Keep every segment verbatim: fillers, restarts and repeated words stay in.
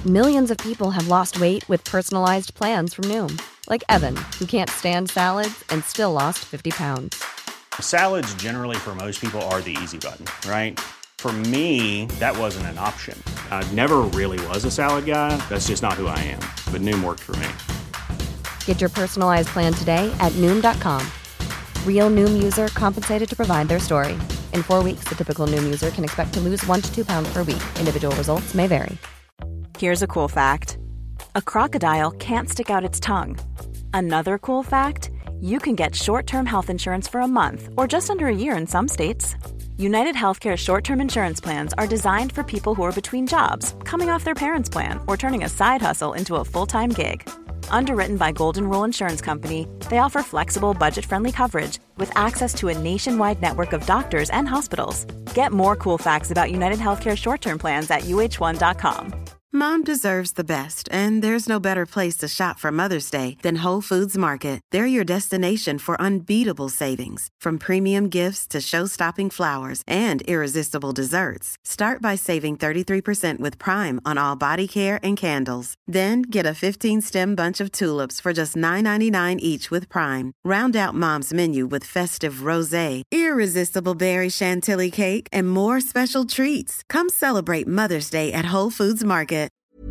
Millions of people have lost weight with personalized plans from Noom. Like Evan, who can't stand salads and still lost fifty pounds. Salads generally for most people are the easy button, right? For me, that wasn't an option. I never really was a salad guy. That's just not who I am. But Noom worked for me. Get your personalized plan today at Noom dot com. Real Noom user compensated to provide their story. In four weeks, the typical Noom user can expect to lose one to two pounds per week. Individual results may vary. Here's a cool fact. A crocodile can't stick out its tongue. Another cool fact, you can get short-term health insurance for a month or just under a year in some states. United Healthcare short-term insurance plans are designed for people who are between jobs, coming off their parents' plan, or turning a side hustle into a full-time gig. Underwritten by Golden Rule Insurance Company, they offer flexible, budget-friendly coverage with access to a nationwide network of doctors and hospitals. Get more cool facts about United Healthcare short-term plans at U H one dot com. Mom deserves the best, and there's no better place to shop for Mother's Day than Whole Foods Market. They're your destination for unbeatable savings, from premium gifts to show-stopping flowers and irresistible desserts. Start by saving thirty-three percent with Prime on all body care and candles. Then get a fifteen-stem bunch of tulips for just nine ninety-nine each with Prime. Round out Mom's menu with festive rosé, irresistible berry chantilly cake, and more special treats. Come celebrate Mother's Day at Whole Foods Market.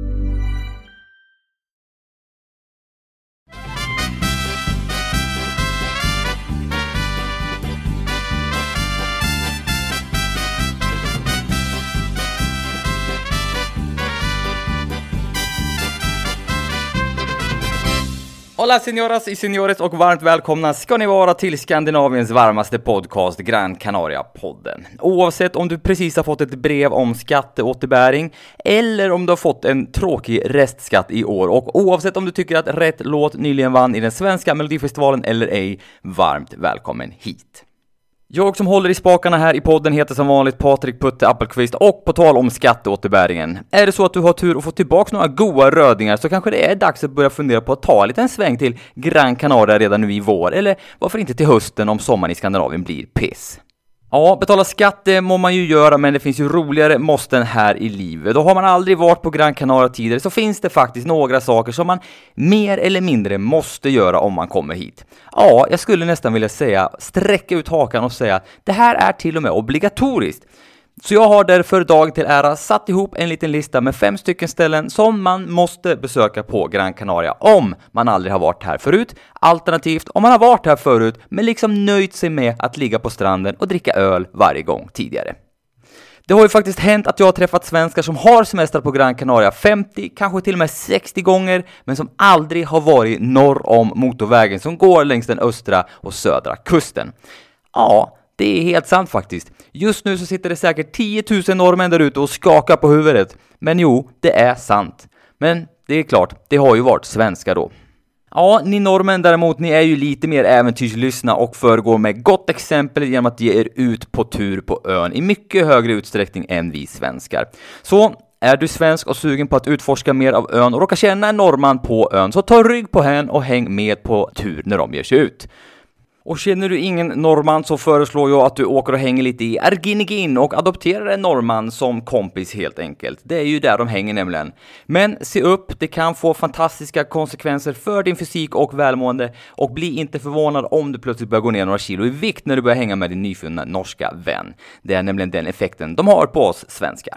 Hola señoras y señores och varmt välkomna ska ni vara till Skandinaviens varmaste podcast, Gran Canaria-podden. Oavsett om du precis har fått ett brev om skatteåterbäring eller om du har fått en tråkig restskatt i år, och oavsett om du tycker att rätt låt nyligen vann i den svenska Melodifestivalen eller ej, varmt välkommen hit. Jag som håller i spakarna här i podden heter som vanligt Patrik Putte Appelqvist, och på tal om skatteåterbäringen, är det så att du har tur och får tillbaka några goda rödingar så kanske det är dags att börja fundera på att ta en liten sväng till Gran Canaria redan nu i vår, eller varför inte till hösten om sommaren i Skandinavien blir piss. Ja, betala skatt det må man ju göra, men det finns ju roligare måsten här i livet. Då har man aldrig varit på Gran Canaria tidigare så finns det faktiskt några saker som man mer eller mindre måste göra om man kommer hit. Ja, jag skulle nästan vilja säga sträcka ut hakan och säga det här är till och med obligatoriskt. Så jag har därför dag till ära satt ihop en liten lista med fem stycken ställen som man måste besöka på Gran Canaria om man aldrig har varit här förut. Alternativt om man har varit här förut men liksom nöjt sig med att ligga på stranden och dricka öl varje gång tidigare. Det har ju faktiskt hänt att jag har träffat svenskar som har semestrat på Gran Canaria femtio, kanske till och med sextio gånger, men som aldrig har varit norr om motorvägen som går längs den östra och södra kusten. Ja, det är helt sant faktiskt. Just nu så sitter det säkert tio tusen norrmän där ute och skakar på huvudet. Men jo, det är sant. Men det är klart, det har ju varit svenska då. Ja, ni norrmän däremot, ni är ju lite mer äventyrslystna och föregår med gott exempel genom att ge er ut på tur på ön i mycket högre utsträckning än vi svenskar. Så är du svensk och sugen på att utforska mer av ön och råkar känna en norrman på ön, så ta rygg på hen och häng med på tur när de ger sig ut. Och känner du ingen norrman så föreslår jag att du åker och hänger lite i Erginegin och adopterar en norrman som kompis helt enkelt. Det är ju där de hänger nämligen. Men se upp, det kan få fantastiska konsekvenser för din fysik och välmående, och bli inte förvånad om du plötsligt börjar gå ner några kilo i vikt när du börjar hänga med din nyfunna norska vän. Det är nämligen den effekten de har på oss svenskar.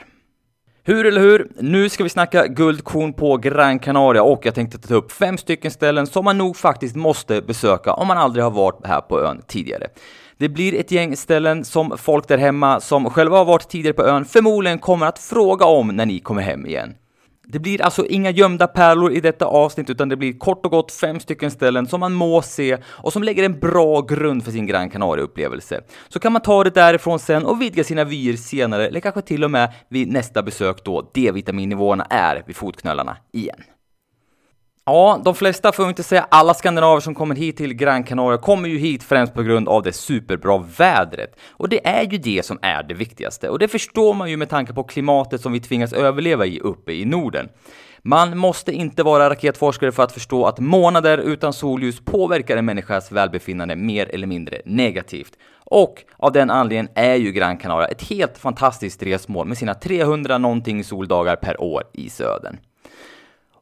Hur eller hur? Nu ska vi snacka guldkorn på Gran Canaria, och jag tänkte ta upp fem stycken ställen som man nog faktiskt måste besöka om man aldrig har varit här på ön tidigare. Det blir ett gäng ställen som folk där hemma som själva har varit tidigare på ön förmodligen kommer att fråga om när ni kommer hem igen. Det blir alltså inga gömda pärlor i detta avsnitt, utan det blir kort och gott fem stycken ställen som man må se och som lägger en bra grund för sin Gran Canaria-upplevelse. Så kan man ta det därifrån sen och vidga sina vyer senare, eller kanske till och med vid nästa besök då D-vitaminnivåerna är vid fotknölarna igen. Ja, de flesta, får inte säga alla skandinaver som kommer hit till Gran Canaria, kommer ju hit främst på grund av det superbra vädret. Och det är ju det som är det viktigaste. Och det förstår man ju med tanke på klimatet som vi tvingas överleva i uppe i Norden. Man måste inte vara raketforskare för att förstå att månader utan solljus påverkar en människas välbefinnande mer eller mindre negativt. Och av den anledningen är ju Gran Canaria ett helt fantastiskt resmål med sina trehundra någonting soldagar per år i södern.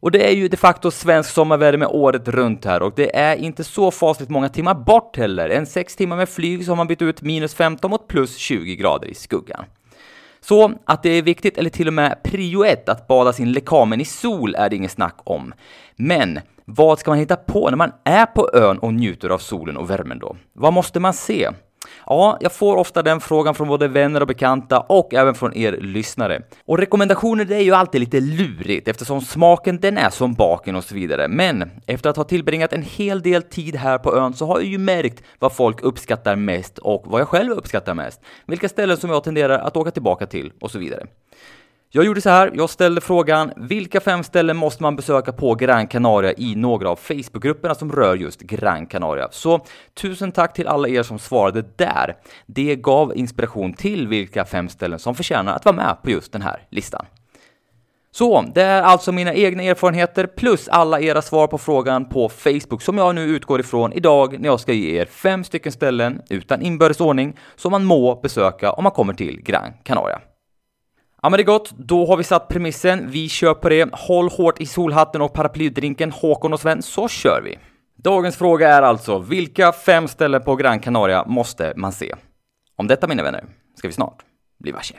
Och det är ju de facto svensk sommarväder med året runt här och det är inte så fasligt många timmar bort heller. En sex timmar med flyg så har man bytt ut minus femton mot plus tjugo grader i skuggan. Så att det är viktigt eller till och med prio ett att bada sin lekamen i sol är det ingen snack om. Men vad ska man hitta på när man är på ön och njuter av solen och värmen då? Vad måste man se? Ja, jag får ofta den frågan från både vänner och bekanta och även från er lyssnare. Och rekommendationer det är ju alltid lite lurigt eftersom smaken den är som baken och så vidare. Men efter att ha tillbringat en hel del tid här på ön så har jag ju märkt vad folk uppskattar mest och vad jag själv uppskattar mest. Vilka ställen som jag tenderar att åka tillbaka till och så vidare. Jag gjorde så här, jag ställde frågan vilka fem ställen måste man besöka på Gran Canaria i några av Facebookgrupperna som rör just Gran Canaria. Så tusen tack till alla er som svarade där. Det gav inspiration till vilka fem ställen som förtjänar att vara med på just den här listan. Så, det är alltså mina egna erfarenheter plus alla era svar på frågan på Facebook som jag nu utgår ifrån idag när jag ska ge er fem stycken ställen utan inbördes ordning som man må besöka om man kommer till Gran Canaria. Ja men det är gott, då har vi satt premissen, vi kör på det, håll hårt i solhatten och paraplydrinken Håkon och Sven, så kör vi. Dagens fråga är alltså, vilka fem ställen på Gran Canaria måste man se? Om detta mina vänner, ska vi snart bli varse.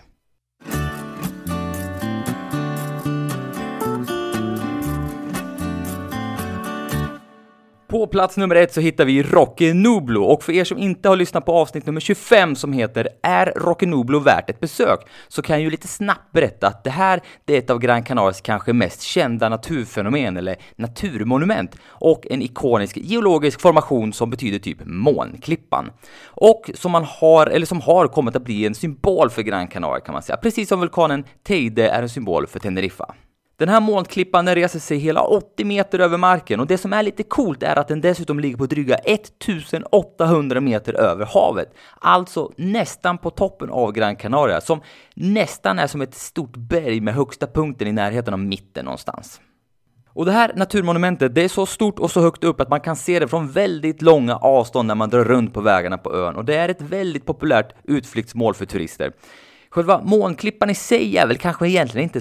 På plats nummer ett så hittar vi Roque Nublo och för er som inte har lyssnat på avsnitt nummer tjugofem som heter Är Roque Nublo värt ett besök? Så kan jag ju lite snabbt berätta att det här det är ett av Gran Canarias kanske mest kända naturfenomen eller naturmonument och en ikonisk geologisk formation som betyder typ månklippan. Och som man har eller som har kommit att bli en symbol för Gran Canaria kan man säga, precis som vulkanen Teide är en symbol för Teneriffa. Den här molnklippan reser sig hela åttio meter över marken och det som är lite coolt är att den dessutom ligger på dryga ettusen åttahundra meter över havet. Alltså nästan på toppen av Gran Canaria som nästan är som ett stort berg med högsta punkten i närheten av mitten någonstans. Och det här naturmonumentet det är så stort och så högt upp att man kan se det från väldigt långa avstånd när man drar runt på vägarna på ön och det är ett väldigt populärt utflyktsmål för turister. Själva månklippan i sig är väl kanske egentligen inte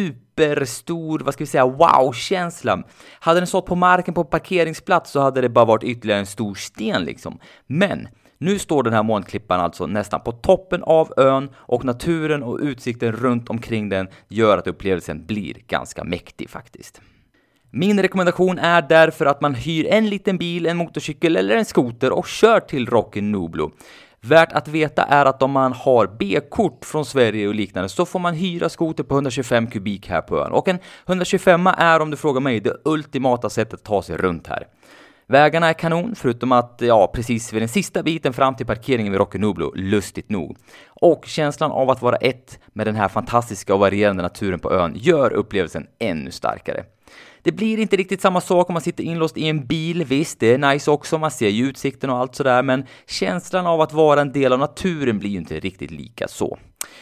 superstor, vad ska vi säga, wow-känsla. Hade den stått på marken på parkeringsplats så hade det bara varit ytterligare en stor sten liksom. Men nu står den här månklippan alltså nästan på toppen av ön och naturen och utsikten runt omkring den gör att upplevelsen blir ganska mäktig faktiskt. Min rekommendation är därför att man hyr en liten bil, en motorcykel eller en skoter och kör till Roque Nublo. Värt att veta är att om man har B-kort från Sverige och liknande så får man hyra skoter på hundratjugofem kubik här på ön. Och en hundratjugofem är om du frågar mig det ultimata sättet att ta sig runt här. Vägarna är kanon förutom att ja precis vid den sista biten fram till parkeringen vid Roque Nublo, lustigt nog. Och känslan av att vara ett med den här fantastiska och varierande naturen på ön gör upplevelsen ännu starkare. Det blir inte riktigt samma sak om man sitter inlåst i en bil, visst det är nice också, man ser ju utsikten och allt sådär, men känslan av att vara en del av naturen blir ju inte riktigt lika så.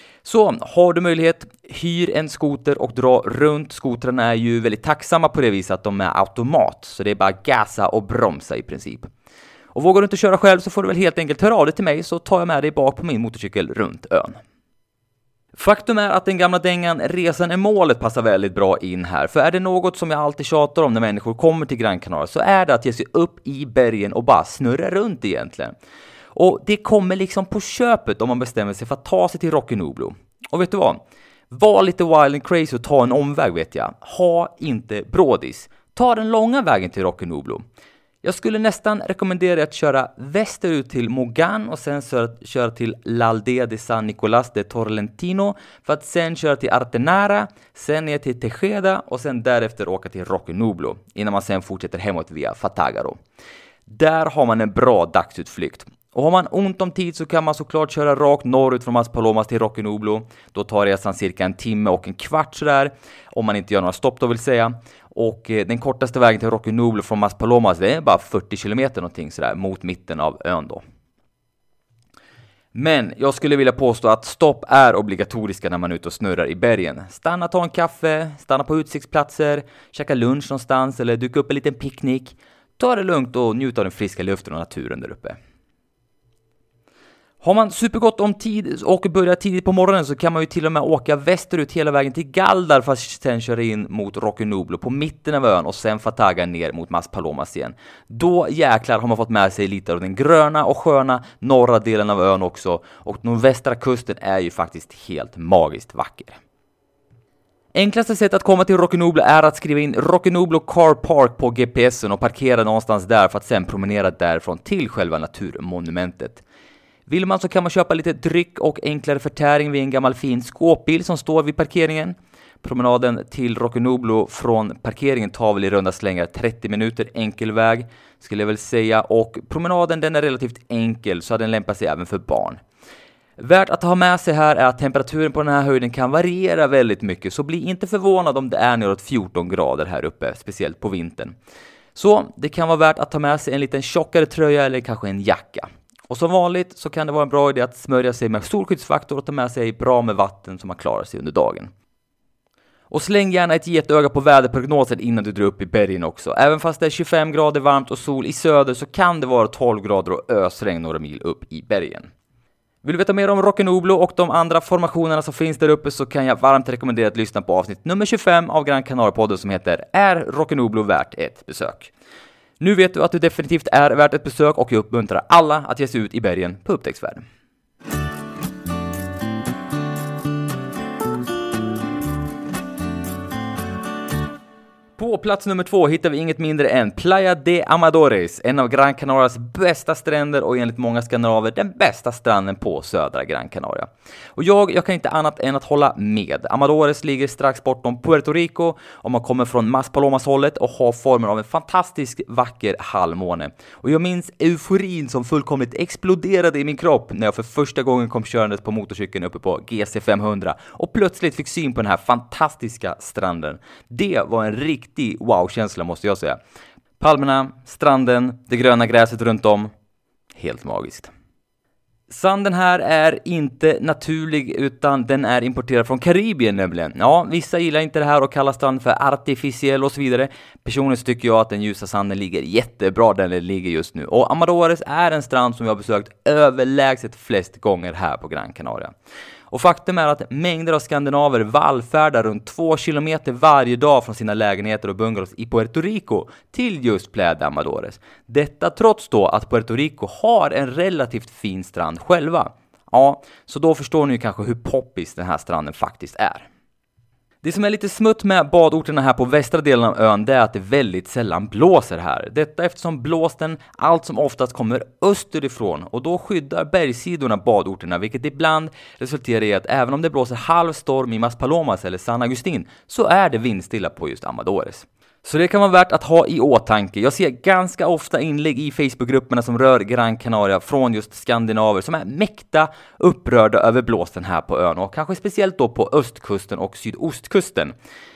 Så har du möjlighet, hyr en skoter och dra runt. Skotrarna är ju väldigt tacksamma på det viset att de är automat, så det är bara gasa och bromsa i princip. Och vågar du inte köra själv så får du väl helt enkelt höra av dig till mig så tar jag med dig bak på min motorcykel runt ön. Faktum är att den gamla dängan resan är målet passar väldigt bra in här. För är det något som jag alltid tjatar om när människor kommer till Gran Canaria så är det att ge sig upp i bergen och bara snurra runt egentligen. Och det kommer liksom på köpet om man bestämmer sig för att ta sig till Roque Nublo. Och vet du vad? Var lite wild and crazy och ta en omväg vet jag. Ha inte brådis. Ta den långa vägen till Roque Nublo. Jag skulle nästan rekommendera att köra västerut till Mogan och sen köra till l'Aldea de San Nicolás de Torrentino för att sen köra till Artenara, sen ner till Tejeda och sen därefter åka till Roque Nublo innan man sen fortsätter hemåt via Fatagaro. Där har man en bra dagsutflykt. Och har man ont om tid så kan man såklart köra rakt norrut från Maspalomas till Roque Nublo. Då tar resan cirka en timme och en kvart sådär, om man inte gör några stopp då vill säga. Och eh, den kortaste vägen till Roque Nublo från Maspalomas det är bara fyrtio kilometer någonting sådär mot mitten av ön då. Men jag skulle vilja påstå att stopp är obligatoriska när man är ute och snurrar i bergen. Stanna, ta en kaffe, stanna på utsiktsplatser, käka lunch någonstans eller duka upp en liten picknick. Ta det lugnt och njut av den friska luften och naturen där uppe. Har man supergott om tid och börjar tidigt på morgonen så kan man ju till och med åka västerut hela vägen till Galdar för att sen köra in mot Roque Nublo på mitten av ön och sen Fataga ner mot Maspalomas igen. Då jäklar har man fått med sig lite av den gröna och sköna norra delen av ön också, och nordvästra kusten är ju faktiskt helt magiskt vacker. Enklaste sätt att komma till Roque Nublo är att skriva in Roque Nublo Car Park på G P S'en och parkera någonstans där för att sen promenera därifrån till själva naturmonumentet. Vill man så kan man köpa lite dryck och enklare förtäring vid en gammal fin skåpbil som står vid parkeringen. Promenaden till Roque Nublo från parkeringen tar väl i runda slängar trettio minuter enkel väg skulle jag väl säga, och promenaden den är relativt enkel så den lämpar sig även för barn. Värt att ha med sig här är att temperaturen på den här höjden kan variera väldigt mycket, så bli inte förvånad om det är neråt fjorton grader här uppe, speciellt på vintern. Så det kan vara värt att ta med sig en liten tjockare tröja eller kanske en jacka. Och som vanligt så kan det vara en bra idé att smörja sig med solskyddsfaktor och ta med sig bra med vatten som man klarar sig under dagen. Och släng gärna ett getöga på väderprognosen innan du drar upp i bergen också. Även fast det är tjugofem grader varmt och sol i söder så kan det vara tolv grader och ösregn några mil upp i bergen. Vill du veta mer om Roque Nublo och de andra formationerna som finns där uppe så kan jag varmt rekommendera att lyssna på avsnitt nummer tjugofem av Gran Canaria-podden som heter Är Roque Nublo värt ett besök? Nu vet du att det definitivt är värt ett besök och jag uppmuntrar alla att ge sig ut i bergen på upptäcktsfärd. På plats nummer två hittar vi inget mindre än Playa de Amadores, en av Gran Canarias bästa stränder och enligt många skandinaver den bästa stranden på södra Gran Canaria. Och jag, jag kan inte annat än att hålla med. Amadores ligger strax bortom Puerto Rico och man kommer från Maspalomas hållet och har formen av en fantastisk vacker halvmåne. Och jag minns euforin som fullkomligt exploderade i min kropp när jag för första gången kom körandes på motorcykeln uppe på G C femhundra och plötsligt fick syn på den här fantastiska stranden. Det var en riktig wow-känsla måste jag säga. Palmerna, stranden, det gröna gräset runt om. Helt magiskt. Sanden här är inte naturlig utan den är importerad från Karibien nämligen. Ja, vissa gillar inte det här och kallar strand för artificiell och så vidare. Personligen tycker jag att den ljusa sanden ligger jättebra där den ligger just nu. Och Amadores är en strand som jag har besökt överlägset flest gånger här på Gran Canaria. Och faktum är att mängder av skandinaver vallfärdar runt två kilometer varje dag från sina lägenheter och bungalows i Puerto Rico till just Playa de Amadores. Detta trots då att Puerto Rico har en relativt fin strand själva. Ja, så då förstår ni kanske hur poppis den här stranden faktiskt är. Det som är lite smutt med badorterna här på västra delen av ön det är att det väldigt sällan blåser här. Detta eftersom blåsten allt som oftast kommer österifrån och då skyddar bergsidorna badorterna, vilket ibland resulterar i att även om det blåser halvstorm i Maspalomas eller San Agustin så är det vindstilla på just Amadores. Så det kan vara värt att ha i åtanke. Jag ser ganska ofta inlägg i Facebookgrupperna som rör Gran Canaria från just skandinaver som är mäkta upprörda över blåsten här på ön och kanske speciellt då på östkusten och sydostkusten.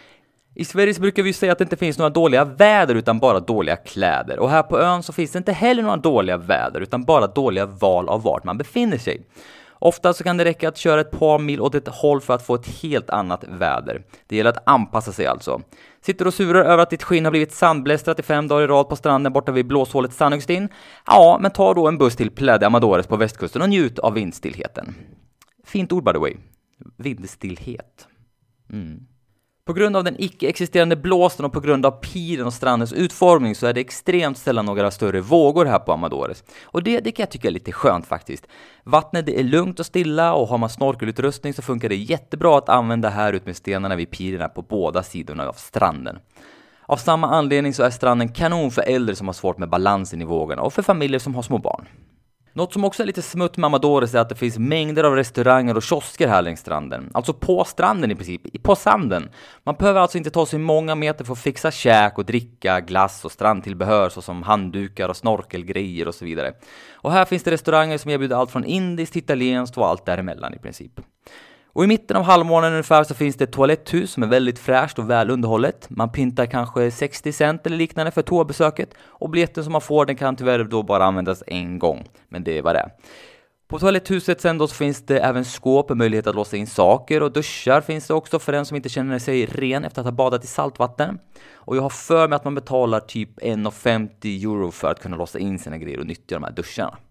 I Sverige så brukar vi säga att det inte finns några dåliga väder utan bara dåliga kläder. Och här på ön så finns det inte heller några dåliga väder utan bara dåliga val av vart man befinner sig. Ofta så kan det räcka att köra ett par mil åt ett håll för att få ett helt annat väder. Det gäller att anpassa sig alltså. Sitter och surar över att ditt skinn har blivit sandblästrat i fem dagar i rad på stranden borta vid blåshålet San Agustin? Ja, men ta då en buss till Playa de Amadores på västkusten och njut av vindstillheten. Fint ord by the way. Vindstillhet. Mm. På grund av den icke-existerande blåsten och på grund av piren och strandens utformning så är det extremt sällan några större vågor här på Amadores. Och det, det kan jag tycka är lite skönt faktiskt. Vattnet det är lugnt och stilla och har man snorkelutrustning så funkar det jättebra att använda här ut med stenarna vid pirerna på båda sidorna av stranden. Av samma anledning så är stranden kanon för äldre som har svårt med balansen i vågorna och för familjer som har små barn. Något som också är lite smutt med Amadores är att det finns mängder av restauranger och kiosker här längs stranden. Alltså på stranden i princip, på sanden. Man behöver alltså inte ta sig många meter för att fixa käk och dricka, glass och strandtillbehör såsom handdukar och snorkelgrejer och så vidare. Och här finns det restauranger som erbjuder allt från indiskt, italienskt och allt däremellan i princip. Och i mitten av halvmånen ungefär så finns det ett toaletthus som är väldigt fräscht och väl underhållet. Man pyntar kanske sextio cent eller liknande för toabesöket. Och biljetten som man får den kan tyvärr då bara användas en gång. Men det var det. På toaletthuset sen då så finns det även skåp och möjlighet att låsa in saker. Och duschar finns det också för den som inte känner sig ren efter att ha badat i saltvatten. Och jag har för mig att man betalar typ en femtio euro för att kunna låsa in sina grejer och nyttja de här duscharna.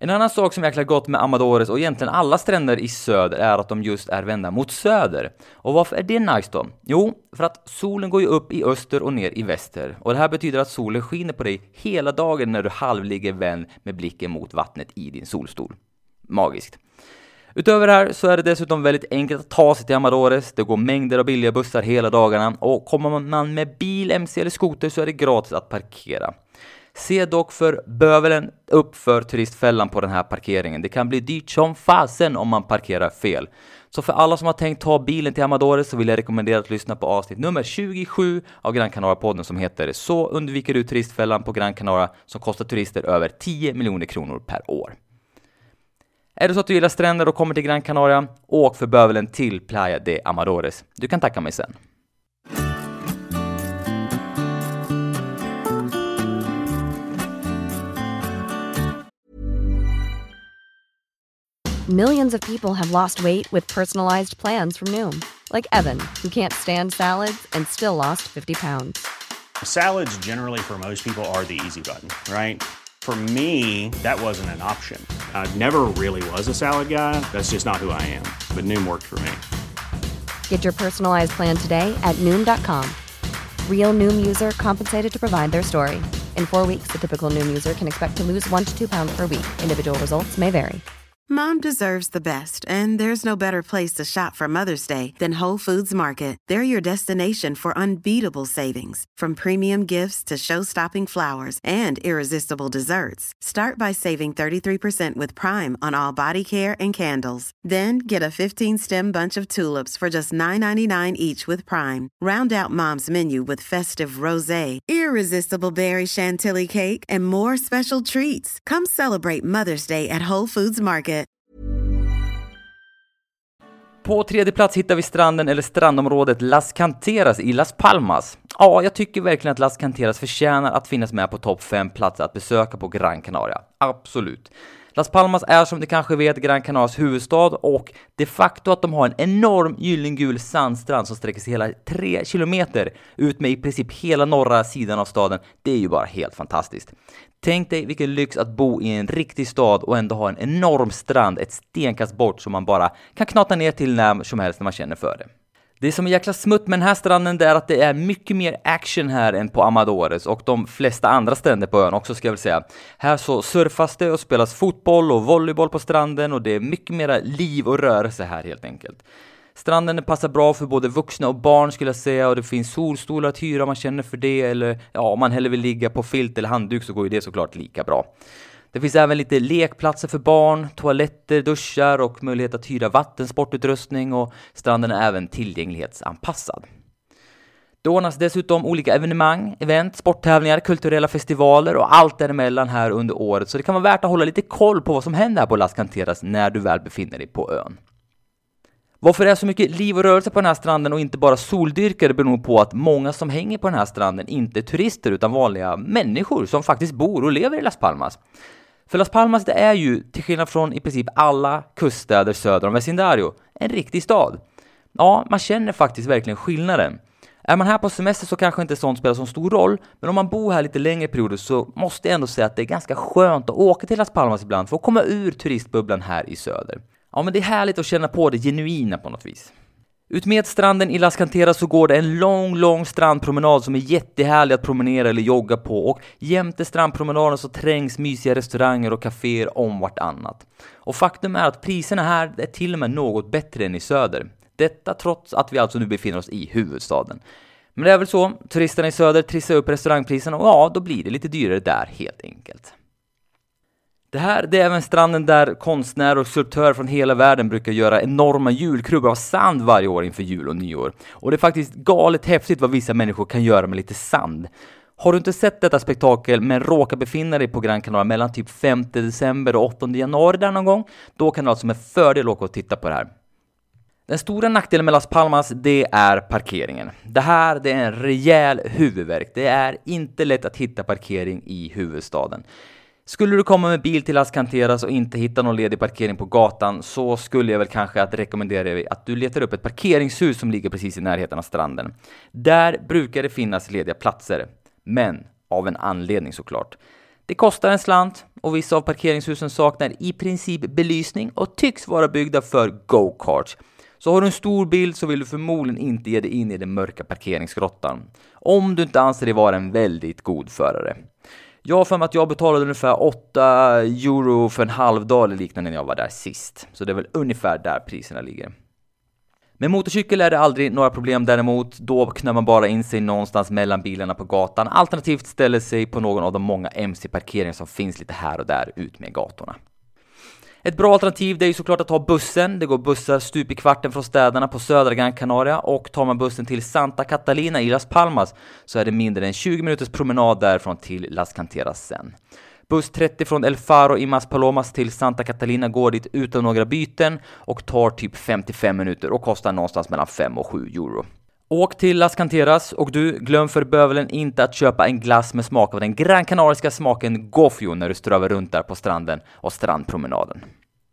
En annan sak som är jäkla gott med Amadores och egentligen alla stränder i söder är att de just är vända mot söder. Och varför är det nice då? Jo, för att solen går ju upp i öster och ner i väster. Och det här betyder att solen skiner på dig hela dagen när du halvligger vänd med blicken mot vattnet i din solstol. Magiskt. Utöver det här så är det dessutom väldigt enkelt att ta sig till Amadores. Det går mängder av billiga bussar hela dagarna. Och kommer man med bil, M C eller skoter så är det gratis att parkera. Se dock för bövelen upp för turistfällan på den här parkeringen. Det kan bli dyrt som fasen om man parkerar fel. Så för alla som har tänkt ta bilen till Amadores så vill jag rekommendera att lyssna på avsnitt nummer tjugosju av Gran Canaria-podden som heter Så undviker du turistfällan på Gran Canaria som kostar turister över tio miljoner kronor per år. Är det så att du gillar stränder och kommer till Gran Canaria, åk för bövelen till Playa de Amadores. Du kan tacka mig sen. Millions of people have lost weight with personalized plans from Noom. Like Evan, who can't stand salads and still lost fifty pounds. Salads generally for most people are the easy button, right? For me, that wasn't an option. I never really was a salad guy. That's just not who I am. But Noom worked for me. Get your personalized plan today at Noom dot com. Real Noom user compensated to provide their story. In four weeks, the typical Noom user can expect to lose one to two pounds per week. Individual results may vary. Mom deserves the best, and there's no better place to shop for Mother's Day than Whole Foods Market. They're your destination for unbeatable savings, from premium gifts to show-stopping flowers and irresistible desserts. Start by saving thirty-three percent with Prime on all body care and candles. Then get a fifteen-stem bunch of tulips for just nine ninety-nine each with Prime. Round out Mom's menu with festive rosé, irresistible berry chantilly cake, and more special treats. Come celebrate Mother's Day at Whole Foods Market. På tredje plats hittar vi stranden eller strandområdet Las Canteras i Las Palmas. Ja, jag tycker verkligen att Las Canteras förtjänar att finnas med på topp fem platser att besöka på Gran Canaria. Absolut. Las Palmas är som ni kanske vet Gran Canarias huvudstad och de facto att de har en enorm gyllengul sandstrand som sträcker sig hela tre kilometer ut med i princip hela norra sidan av staden. Det är ju bara helt fantastiskt. Tänk dig vilken lyx att bo i en riktig stad och ändå ha en enorm strand ett stenkast bort som man bara kan knata ner till när som helst när man känner för det. Det som är jäkla smutt med den här stranden är att det är mycket mer action här än på Amadores och de flesta andra stränder på ön också ska jag väl säga. Här så surfas det och spelas fotboll och volleyboll på stranden och det är mycket mer liv och rörelse här helt enkelt. Stranden passar bra för både vuxna och barn skulle jag säga och det finns solstolar att hyra om man känner för det eller ja, om man hellre vill ligga på filt eller handduk så går ju det såklart lika bra. Det finns även lite lekplatser för barn, toaletter, duschar och möjlighet att hyra vattensportutrustning och stranden är även tillgänglighetsanpassad. Det ordnas dessutom olika evenemang, event, sporttävlingar, kulturella festivaler och allt däremellan här under året så det kan vara värt att hålla lite koll på vad som händer här på Las Canteras när du väl befinner dig på ön. Varför det är så mycket liv och rörelse på den här stranden och inte bara soldyrkare beror på att många som hänger på den här stranden inte är turister utan vanliga människor som faktiskt bor och lever i Las Palmas. För Las Palmas det är ju, till skillnad från i princip alla kuststäder söder om Vecindario, en riktig stad. Ja, man känner faktiskt verkligen skillnaden. Är man här på semester så kanske inte sånt spelar så stor roll, men om man bor här lite längre perioder så måste jag ändå säga att det är ganska skönt att åka till Las Palmas ibland för att komma ur turistbubblan här i söder. Ja, men det är härligt att känna på det genuina på något vis. Utmed stranden i Las Canteras så går det en lång, lång strandpromenad som är jättehärlig att promenera eller jogga på och jämte strandpromenaden så trängs mysiga restauranger och kaféer om vartannat. Och faktum är att priserna här är till och med något bättre än i söder. Detta trots att vi alltså nu befinner oss i huvudstaden. Men det är väl så, turisterna i söder trissar upp restaurangpriserna och ja, då blir det lite dyrare där helt enkelt. Det här det är även stranden där konstnärer och skulptörer från hela världen brukar göra enorma julkrubbor av sand varje år inför jul och nyår. Och det är faktiskt galet häftigt vad vissa människor kan göra med lite sand. Har du inte sett detta spektakel men råkar befinna dig på Gran Canaria mellan typ femte december och åttonde januari där någon gång, då kan du alltså med fördel åka och titta på det här. Den stora nackdelen med Las Palmas det är parkeringen. Det här det är en rejäl huvudvärk. Det är inte lätt att hitta parkering i huvudstaden. Skulle du komma med bil till Las Canteras och inte hitta någon ledig parkering på gatan så skulle jag väl kanske att rekommendera dig att du letar upp ett parkeringshus som ligger precis i närheten av stranden. Där brukar det finnas lediga platser, men av en anledning såklart. Det kostar en slant och vissa av parkeringshusen saknar i princip belysning och tycks vara byggda för go-karts. Så har du en stor bil så vill du förmodligen inte ge dig in i den mörka parkeringsgrottan. Om du inte anser dig vara en väldigt god förare. Jag har för mig att jag betalade ungefär åtta euro för en halv dag eller liknande när jag var där sist. Så det är väl ungefär där priserna ligger. Med motorcykel är det aldrig några problem däremot. Då knör man bara in sig någonstans mellan bilarna på gatan. Alternativt ställer sig på någon av de många M C-parkeringar som finns lite här och där ut med gatorna. Ett bra alternativ det är ju såklart att ta bussen. Det går bussar stup i kvarten från städerna på södra Gran Canaria. Och tar man bussen till Santa Catalina i Las Palmas så är det mindre än tjugo minuters promenad därifrån till Las Canteras sen. Buss trettio från El Faro i Maspalomas till Santa Catalina går dit utan några byten och tar typ femtiofem minuter och kostar någonstans mellan fem och sju euro. Åk till Las Canteras och du, glöm för bövelen inte att köpa en glass med smak av den gran kanariska smaken gofio när du strövar runt där på stranden och strandpromenaden.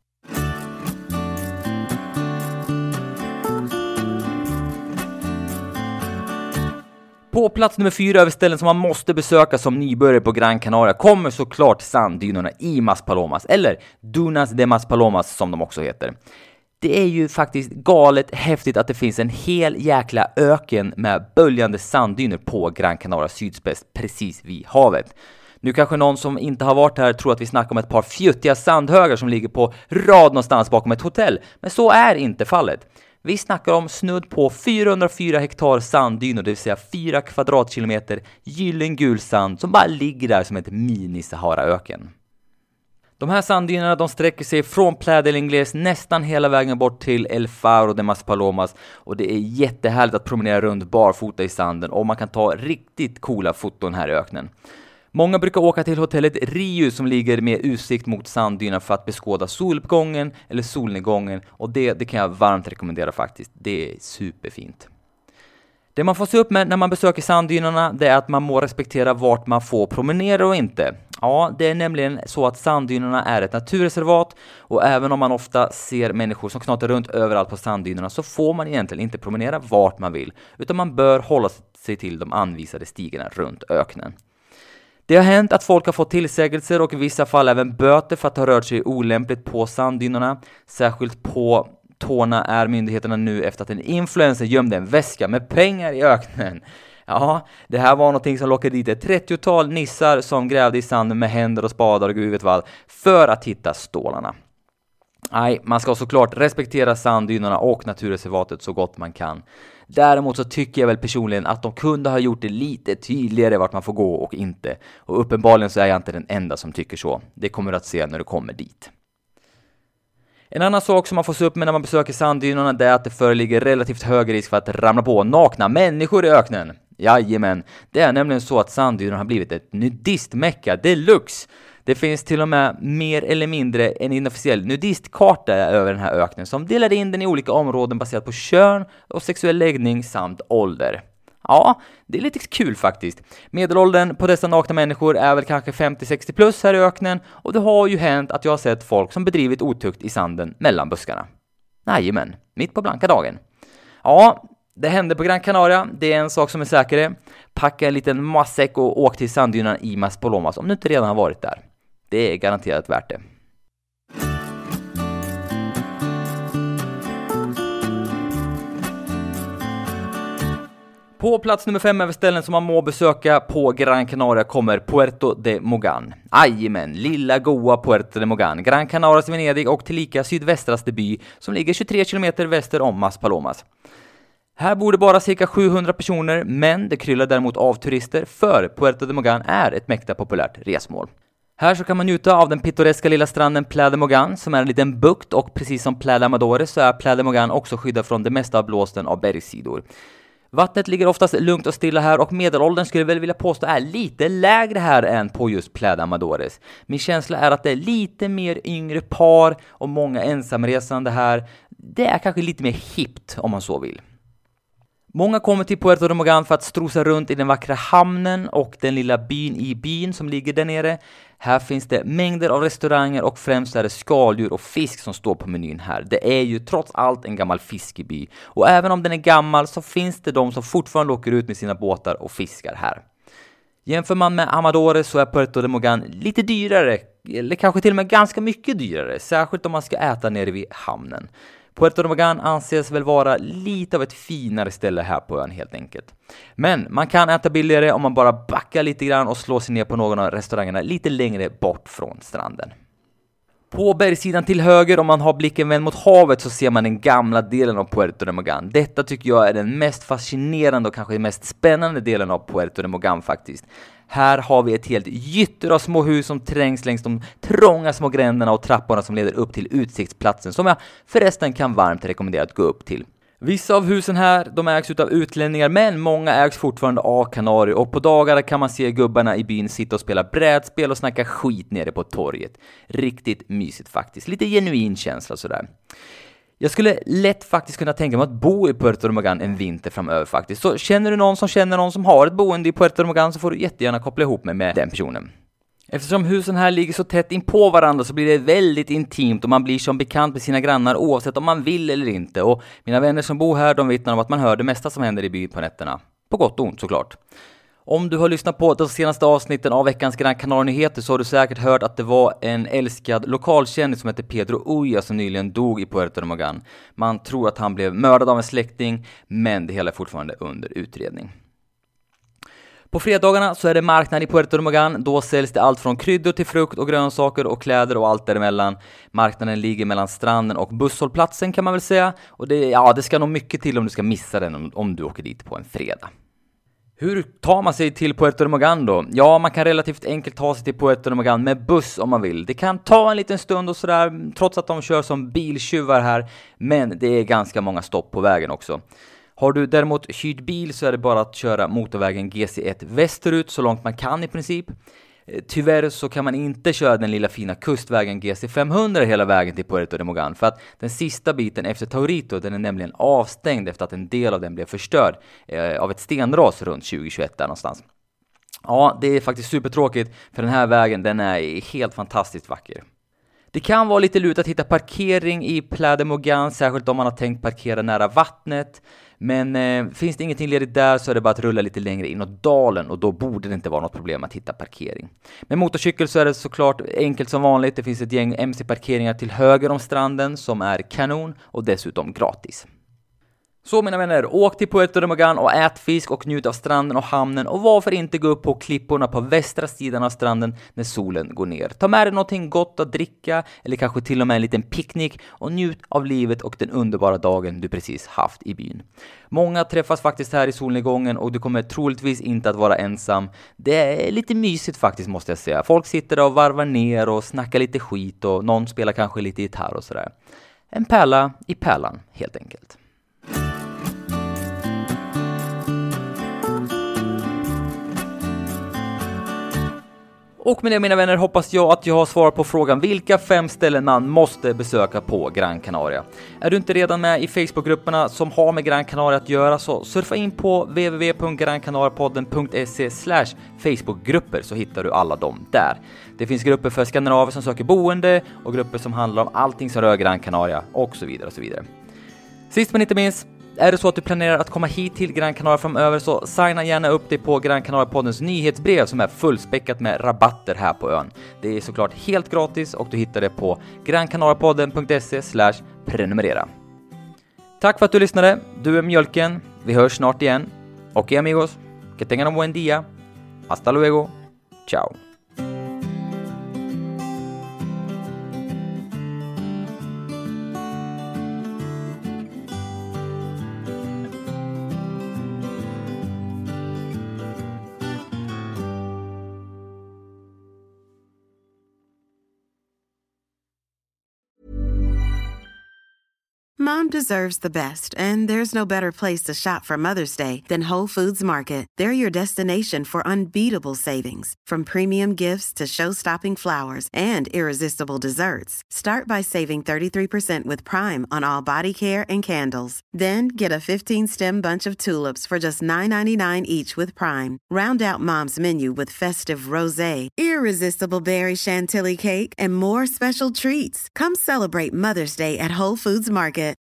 På plats nummer fyra över ställen som man måste besöka som nybörjare på Gran Canaria kommer såklart sanddynerna i Maspalomas, eller Dunas de Maspalomas som de också heter. Det är ju faktiskt galet häftigt att det finns en hel jäkla öken med böljande sanddyner på Gran Canaria sydspets precis vid havet. Nu kanske någon som inte har varit här tror att vi snackar om ett par fjuttiga sandhögar som ligger på rad någonstans bakom ett hotell, men så är inte fallet. Vi snackar om snudd på fyrahundrafyra hektar sanddynor, det vill säga fyra kvadratkilometer gyllengul sand som bara ligger där som ett mini-Sahara-öken. De här sanddynerna de sträcker sig från Playa del Ingles nästan hela vägen bort till El Faro de Maspalomas och det är jättehärligt att promenera runt barfota i sanden och man kan ta riktigt coola foton här i öknen. Många brukar åka till hotellet Riu som ligger med utsikt mot sanddynerna för att beskåda soluppgången eller solnedgången och det, det kan jag varmt rekommendera faktiskt. Det är superfint. Det man får se upp med när man besöker sanddynerna det är att man må respektera vart man får promenera och inte. Ja, det är nämligen så att sanddynerna är ett naturreservat och även om man ofta ser människor som knatar runt överallt på sanddynerna så får man egentligen inte promenera vart man vill utan man bör hålla sig till de anvisade stigarna runt öknen. Det har hänt att folk har fått tillsägelser och i vissa fall även böter för att ha rört sig olämpligt på sanddynerna. Särskilt på tårna är myndigheterna nu efter att en influencer gömde en väska med pengar i öknen. Ja, det här var någonting som lockade dit ett trettiotal nissar som grävde i sanden med händer och spadar och gud vet vad för att hitta stålarna. Nej, man ska såklart respektera sanddynerna och naturreservatet så gott man kan. Däremot så tycker jag väl personligen att de kunde ha gjort det lite tydligare vart man får gå och inte. Och uppenbarligen så är jag inte den enda som tycker så. Det kommer du att se när du kommer dit. En annan sak som man får se upp med när man besöker sanddynerna är att det föreligger relativt hög risk för att ramla på nakna människor i öknen. Jajamän, det är nämligen så att sanddynerna har blivit ett nudistmecka deluxe. Det finns till och med mer eller mindre en inofficiell nudistkarta över den här öknen som delar in den i olika områden baserat på kön och sexuell läggning samt ålder. Ja, det är lite kul faktiskt. Medelåldern på dessa nakna människor är väl kanske femtio sextio plus här i öknen och det har ju hänt att jag har sett folk som bedrivit otukt i sanden mellan buskarna. Jajamän, mitt på blanka dagen. Ja, det hände på Gran Canaria, det är en sak som är säker. Packa en liten matsäck och åk till sanddynerna i Maspalomas om du inte redan har varit där. Det är garanterat värt det. På plats nummer fem över ställen som man må besöka på Gran Canaria kommer Puerto de Mogan. Jajamän, lilla goa Puerto de Mogan, Gran Canarias Venedig och tillika sydvästraste by som ligger tjugotre kilometer väster om Maspalomas. Här bor det bara cirka sjuhundra personer, men det kryllar däremot av turister för Puerto de Mogan är ett mäkta populärt resmål. Här så kan man njuta av den pittoreska lilla stranden Playa de Mogan som är en liten bukt och precis som Playa de Amadores så är Playa de Mogan också skyddad från det mesta av blåsten av bergssidor. Vattnet ligger oftast lugnt och stilla här och medelåldern skulle jag väl vilja påstå är lite lägre här än på just Playa de Amadores. Min känsla är att det är lite mer yngre par och många ensamresande här. Det är kanske lite mer hippt om man så vill. Många kommer till Puerto de Mogan för att strosa runt i den vackra hamnen och den lilla byn i byn som ligger där nere. Här finns det mängder av restauranger och främst är det skaldjur och fisk som står på menyn här. Det är ju trots allt en gammal fiskeby. Och även om den är gammal så finns det de som fortfarande åker ut med sina båtar och fiskar här. Jämför man med Amadores så är Puerto de Mogan lite dyrare, eller kanske till och med ganska mycket dyrare, särskilt om man ska äta nere vid hamnen. Puerto de Mogan anses väl vara lite av ett finare ställe här på ön helt enkelt. Men man kan äta billigare om man bara backar lite grann och slår sig ner på någon av restaurangerna lite längre bort från stranden. På bergssidan till höger, om man har blicken vänd mot havet, så ser man den gamla delen av Puerto de Mogan. Detta tycker jag är den mest fascinerande och kanske den mest spännande delen av Puerto de Mogan faktiskt. Här har vi ett helt gytter av små hus som trängs längs de trånga små gränderna och trapporna som leder upp till utsiktsplatsen, som jag förresten kan varmt rekommendera att gå upp till. Vissa av husen här, de ägs utav utlänningar, men många ägs fortfarande av kanarier, och på dagar kan man se gubbarna i byn sitta och spela brädspel och snacka skit nere på torget. Riktigt mysigt faktiskt, lite genuin känsla sådär. Jag skulle lätt faktiskt kunna tänka mig att bo i Puerto de Mogan en vinter framöver faktiskt. Så känner du någon som känner någon som har ett boende i Puerto de Mogan, så får du jättegärna koppla ihop mig med den personen. Eftersom husen här ligger så tätt in på varandra så blir det väldigt intimt och man blir som bekant med sina grannar oavsett om man vill eller inte. Och mina vänner som bor här, de vittnar om att man hör det mesta som händer i byn på nätterna. På gott och ont såklart. Om du har lyssnat på de senaste avsnitten av veckans Gran Canaria-nyheter så har du säkert hört att det var en älskad lokalkändis som heter Pedro Ulla som nyligen dog i Puerto de Mogan. Man tror att han blev mördad av en släkting, men det hela är fortfarande under utredning. På fredagarna så är det marknad i Puerto de Mogan. Då säljs det allt från kryddor till frukt och grönsaker och kläder och allt däremellan. Marknaden ligger mellan stranden och busshållplatsen kan man väl säga. Och det, ja, det ska nog mycket till om du ska missa den om, om du åker dit på en fredag. Hur tar man sig till Puerto de Mogan då? Ja, man kan relativt enkelt ta sig till Puerto de Mogan med buss om man vill. Det kan ta en liten stund och sådär, trots att de kör som biltjuvar här. Men det är ganska många stopp på vägen också. Har du däremot hyrt bil så är det bara att köra motorvägen G C ett västerut så långt man kan i princip. Tyvärr så kan man inte köra den lilla fina kustvägen G C femhundra hela vägen till Puerto de Mogan, för att den sista biten efter Taurito, den är nämligen avstängd efter att en del av den blev förstörd eh, av ett stenras runt tjugo tjugoett där någonstans. Ja, det är faktiskt supertråkigt, för den här vägen den är helt fantastiskt vacker. Det kan vara lite lut att hitta parkering i Playa de Mogan, särskilt om man har tänkt parkera nära vattnet. Men eh, finns det ingenting ledigt där så är det bara att rulla lite längre inåt dalen, och då borde det inte vara något problem att hitta parkering. Med motorcykel så är det såklart enkelt som vanligt. Det finns ett gäng M C-parkeringar till höger om stranden som är kanon och dessutom gratis. Så mina vänner, åk till Puerto de Mogan och ät fisk och njut av stranden och hamnen, och varför inte gå upp på klipporna på västra sidan av stranden när solen går ner. Ta med dig någonting gott att dricka eller kanske till och med en liten picknick och njut av livet och den underbara dagen du precis haft i byn. Många träffas faktiskt här i solnedgången och du kommer troligtvis inte att vara ensam. Det är lite mysigt faktiskt måste jag säga. Folk sitter och varvar ner och snackar lite skit och någon spelar kanske lite gitarr och sådär. En pärla i pärlan helt enkelt. Och med det mina vänner hoppas jag att jag har svarat på frågan vilka fem ställen man måste besöka på Gran Canaria. Är du inte redan med i Facebookgrupperna som har med Gran Canaria att göra, så surfa in på w w w punkt gran canaria podden punkt se slash Facebookgrupper så hittar du alla dem där. Det finns grupper för skandinaver som söker boende och grupper som handlar om allting som rör Gran Canaria och så vidare och så vidare. Sist men inte minst, är det så att du planerar att komma hit till Gran Canaria framöver så signa gärna upp dig på Gran Canaria-poddens nyhetsbrev som är fullspäckat med rabatter här på ön. Det är såklart helt gratis och du hittar det på gran canaria podden punkt se slash prenumerera. Tack för att du lyssnade. Du är Mjölken. Vi hörs snart igen. Och amigos, que tengan un buen día. Hasta luego. Ciao. Mom deserves the best, and there's no better place to shop for Mother's Day than Whole Foods Market. They're your destination for unbeatable savings, from premium gifts to show-stopping flowers and irresistible desserts. Start by saving thirty-three percent with Prime on all body care and candles. Then get a fifteen-stem bunch of tulips for just nine ninety-nine each with Prime. Round out Mom's menu with festive rosé, irresistible berry chantilly cake, and more special treats. Come celebrate Mother's Day at Whole Foods Market.